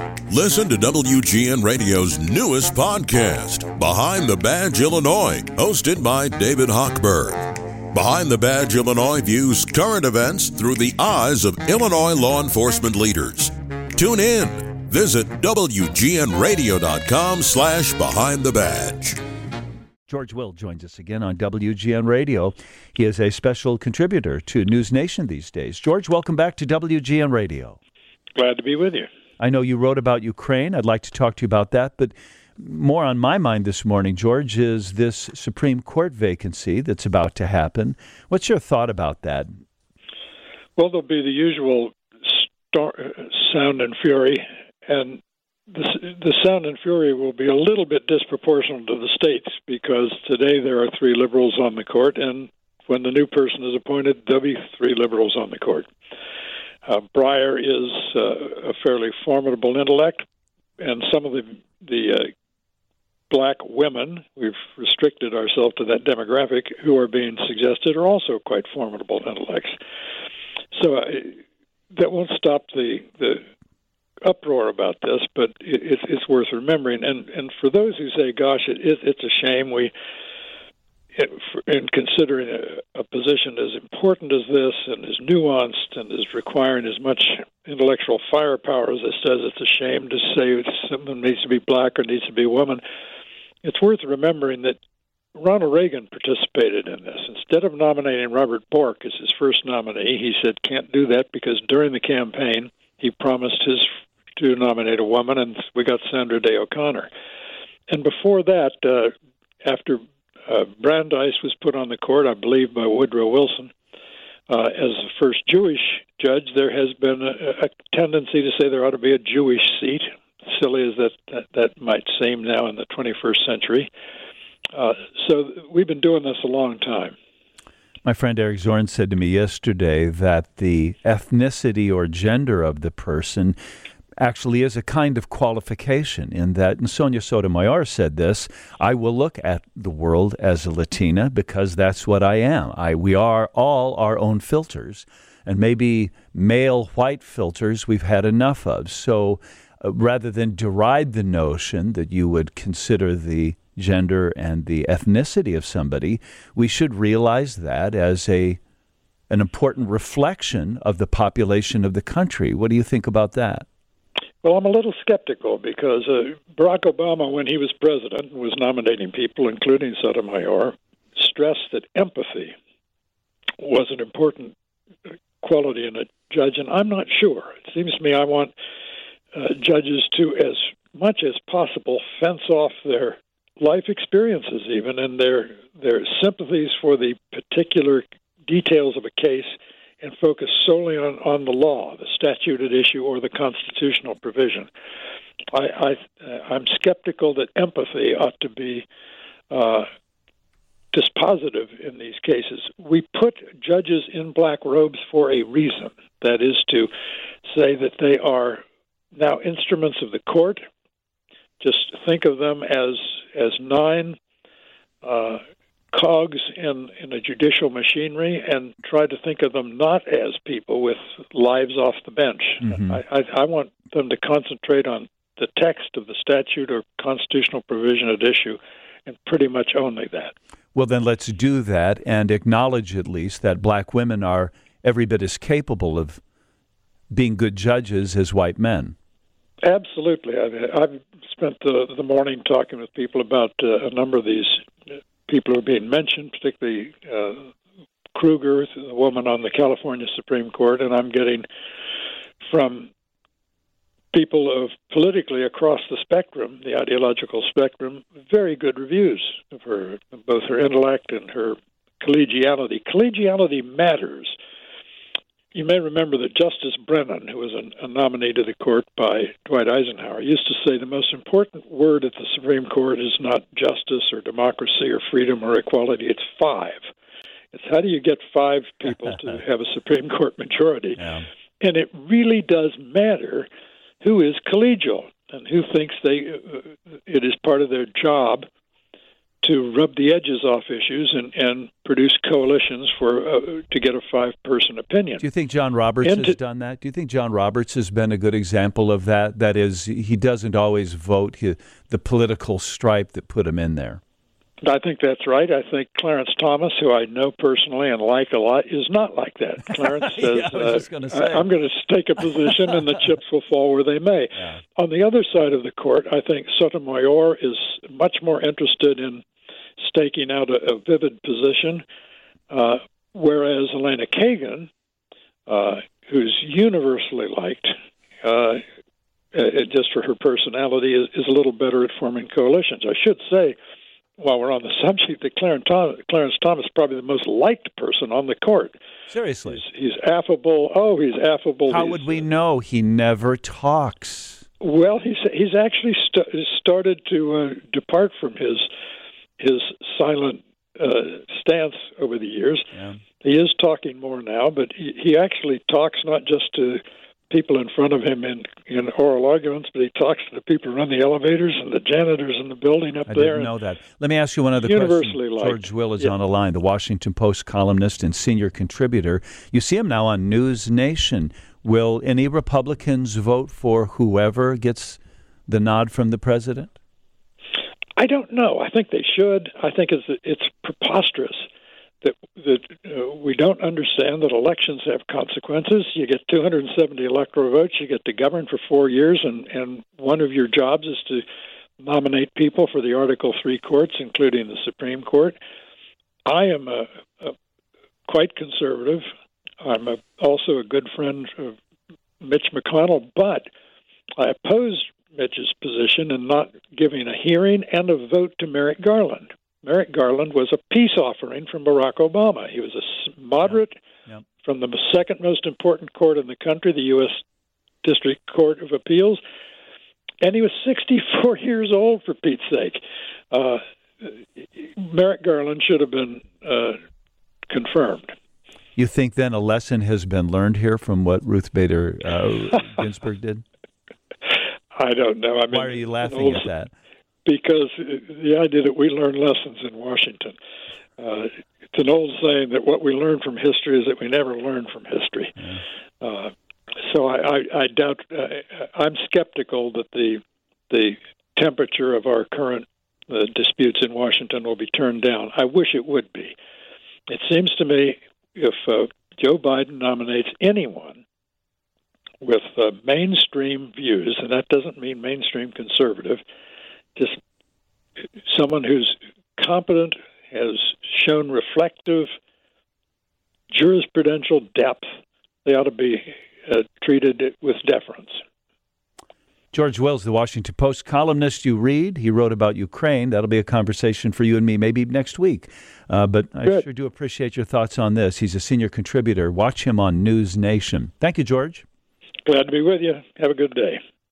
Listen to WGN Radio's newest podcast, Behind the Badge Illinois, hosted by David Hochberg. Behind the Badge Illinois views current events through the eyes of Illinois law enforcement leaders. Tune in. Visit WGNRadio.com/Behind the Badge. George Will joins us again on WGN Radio. He is a special contributor to News Nation these days. George, welcome back to WGN Radio. Glad to be with you. I know you wrote about Ukraine. I'd like to talk to you about that, but more on my mind this morning, George, is this Supreme Court vacancy that's about to happen. What's your thought about that? Well, there'll be the usual sound and fury, and the sound and fury will be a little bit disproportional to the states because today there are 3 liberals on the court, and when the new person is appointed, there'll be 3 liberals on the court. Breyer is a fairly formidable intellect, and some of the black women, we've restricted ourselves to that demographic, who are being suggested are also quite formidable intellects. So that won't stop the uproar about this, but it's worth remembering. And for those who say, gosh, it's a shame in considering a position as important as this and as nuanced and as requiring as much intellectual firepower as this does, it's a shame to say someone needs to be black or needs to be a woman. It's worth remembering that Ronald Reagan participated in this. Instead of nominating Robert Bork as his first nominee, he said can't do that because during the campaign he promised to nominate a woman, and we got Sandra Day O'Connor. And before that, after Brandeis was put on the court, I believe, by Woodrow Wilson, as the first Jewish judge, there has been a tendency to say there ought to be a Jewish seat, silly as that might seem now in the 21st century. So we've been doing this a long time. My friend Eric Zorn said to me yesterday that the ethnicity or gender of the person actually is a kind of qualification in that, and Sonia Sotomayor said this, I will look at the world as a Latina because that's what I am. We are all our own filters, and maybe male white filters we've had enough of. So rather than deride the notion that you would consider the gender and the ethnicity of somebody, we should realize that as an important reflection of the population of the country. What do you think about that? Well, I'm a little skeptical because Barack Obama, when he was president and was nominating people, including Sotomayor, stressed that empathy was an important quality in a judge, and I'm not sure. It seems to me I want judges to, as much as possible, fence off their life experiences even and their sympathies for the particular details of a case and focus solely on the law, the statute at issue, or the constitutional provision. I'm skeptical that empathy ought to be dispositive in these cases. We put judges in black robes for a reason. That is to say that they are now instruments of the court. Just think of them as 9 cogs in a judicial machinery, and try to think of them not as people with lives off the bench. Mm-hmm. I want them to concentrate on the text of the statute or constitutional provision at issue, and pretty much only that. Well, then let's do that and acknowledge at least that black women are every bit as capable of being good judges as white men. Absolutely. I've spent the morning talking with people about a number of these people who are being mentioned, particularly Kruger, the woman on the California Supreme Court, and I'm getting from people of politically across the spectrum, the ideological spectrum, very good reviews of her, both her intellect and her collegiality. Collegiality matters. You may remember that Justice Brennan, who was a nominee to the court by Dwight Eisenhower, used to say the most important word at the Supreme Court is not justice or democracy or freedom or equality, it's 5. It's how do you get 5 people to have a Supreme Court majority? Yeah. And it really does matter who is collegial and who thinks it is part of their job to rub the edges off issues and produce coalitions to get a 5-person opinion. Do you think John Roberts has done that? Do you think John Roberts has been a good example of that? That is, he doesn't always vote the political stripe that put him in there. I think that's right. I think Clarence Thomas, who I know personally and like a lot, is not like that. Clarence says, I'm going to take a position and the chips will fall where they may. Yeah. On the other side of the court, I think Sotomayor is much more interested in staking out a vivid position, whereas Elena Kagan, who's universally liked, just for her personality, is a little better at forming coalitions. I should say, while we're on the subject, that Clarence Thomas is probably the most liked person on the court. Seriously. He's affable. Oh, he's affable. How would we know? He never talks. Well, he's actually started to depart from his silent stance over the years. Yeah. He is talking more now, but he actually talks not just to people in front of him in oral arguments, but he talks to the people who run the elevators and the janitors in the building up there. I didn't know that. Let me ask you one other question. George Will is on the line, the Washington Post columnist and senior contributor. You see him now on News Nation. Will any Republicans vote for whoever gets the nod from the president? I don't know. I think they should. I think it's preposterous that we don't understand that elections have consequences. You get 270 electoral votes. You get to govern for 4 years, and one of your jobs is to nominate people for the Article III courts, including the Supreme Court. I am quite conservative. I'm also a good friend of Mitch McConnell, but I opposed Mitch's position in not giving a hearing and a vote to Merrick Garland. Merrick Garland was a peace offering from Barack Obama. He was a moderate from the second most important court in the country, the U.S. District Court of Appeals, and he was 64 years old, for Pete's sake. Merrick Garland should have been confirmed. You think then a lesson has been learned here from what Ruth Bader Ginsburg did? I don't know. I mean, why are you laughing at that? Because the idea that we learn lessons in Washington. It's an old saying that what we learn from history is that we never learn from history. Yeah. So I doubt. I'm skeptical that the temperature of our current disputes in Washington will be turned down. I wish it would be. It seems to me if Joe Biden nominates anyone with mainstream views, and that doesn't mean mainstream conservative, just someone who's competent, has shown reflective jurisprudential depth, they ought to be treated with deference. George Wills, the Washington Post columnist you read. He wrote about Ukraine. That'll be a conversation for you and me maybe next week. But I sure do appreciate your thoughts on this. He's a senior contributor. Watch him on News Nation. Thank you, George. Glad to be with you. Have a good day.